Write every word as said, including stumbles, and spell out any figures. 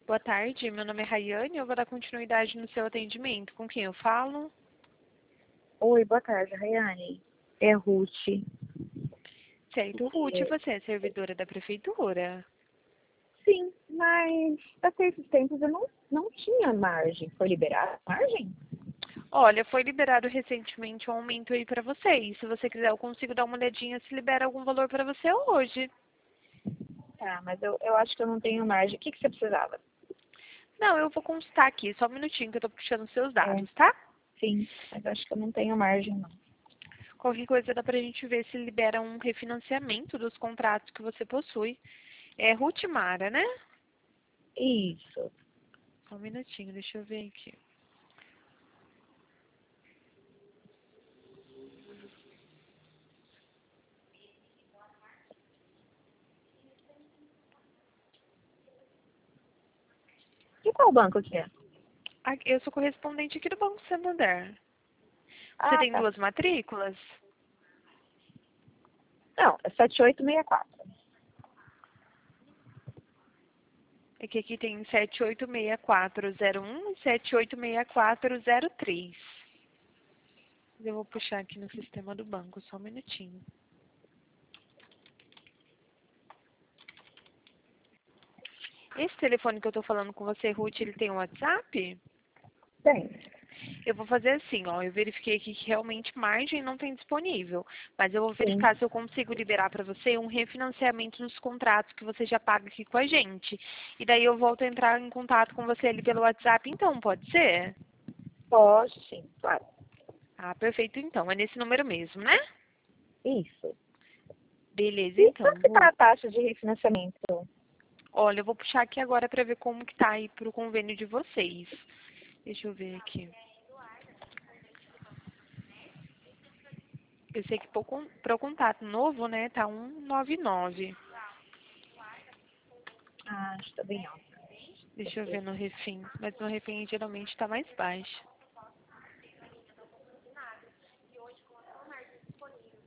Boa tarde, meu nome é Rayane, eu vou dar continuidade no seu atendimento. Com quem eu falo? Oi, boa tarde, Rayane. É Ruth. Certo, Ruth, você é servidora da prefeitura? Sim, mas até esses tempos eu não, não tinha margem. Foi liberada a margem? Olha, foi liberado recentemente um aumento aí pra vocês. Se você quiser, eu consigo dar uma olhadinha se libera algum valor pra você hoje. Tá, mas eu, eu acho que eu não tenho margem. O que, que você precisava? Não, eu vou constar aqui, só um minutinho que eu tô puxando seus É, dados, tá? sim, mas eu acho que eu não tenho margem, não. Qualquer coisa dá pra gente ver se libera um refinanciamento dos contratos que você possui. É Ruth Mara, né? Isso. Só um minutinho, deixa eu ver aqui. E qual banco que é? Ah, eu sou correspondente aqui do Banco Santander. Você Ah, tem tá. duas matrículas? Não, é sete oito seis quatro. É que aqui tem sete oito seis quatro zero um e sete oito seis quatro zero três. Eu vou puxar aqui no sistema do banco, só um minutinho. Esse telefone que eu tô falando com você, Ruth, ele tem um WhatsApp? Tem. Eu vou fazer assim, ó, eu verifiquei aqui que realmente margem não tem disponível, mas eu vou Sim. verificar se eu consigo liberar para você um refinanciamento dos contratos que você já paga aqui com a gente. E daí eu volto a entrar em contato com você ali pelo WhatsApp, então, pode ser? Pode, sim, claro. Ah, perfeito, então, é nesse número mesmo, né? Isso. Beleza, E então, quanto que tá Ru. a taxa de refinanciamento? Olha, eu vou puxar aqui agora para ver como que tá aí pro convênio de vocês. Deixa eu ver aqui. Eu sei que para o contato novo, né, tá cento e noventa e nove. Ah, está bem alto. Deixa eu ver no refim. Mas no refim geralmente está mais baixo.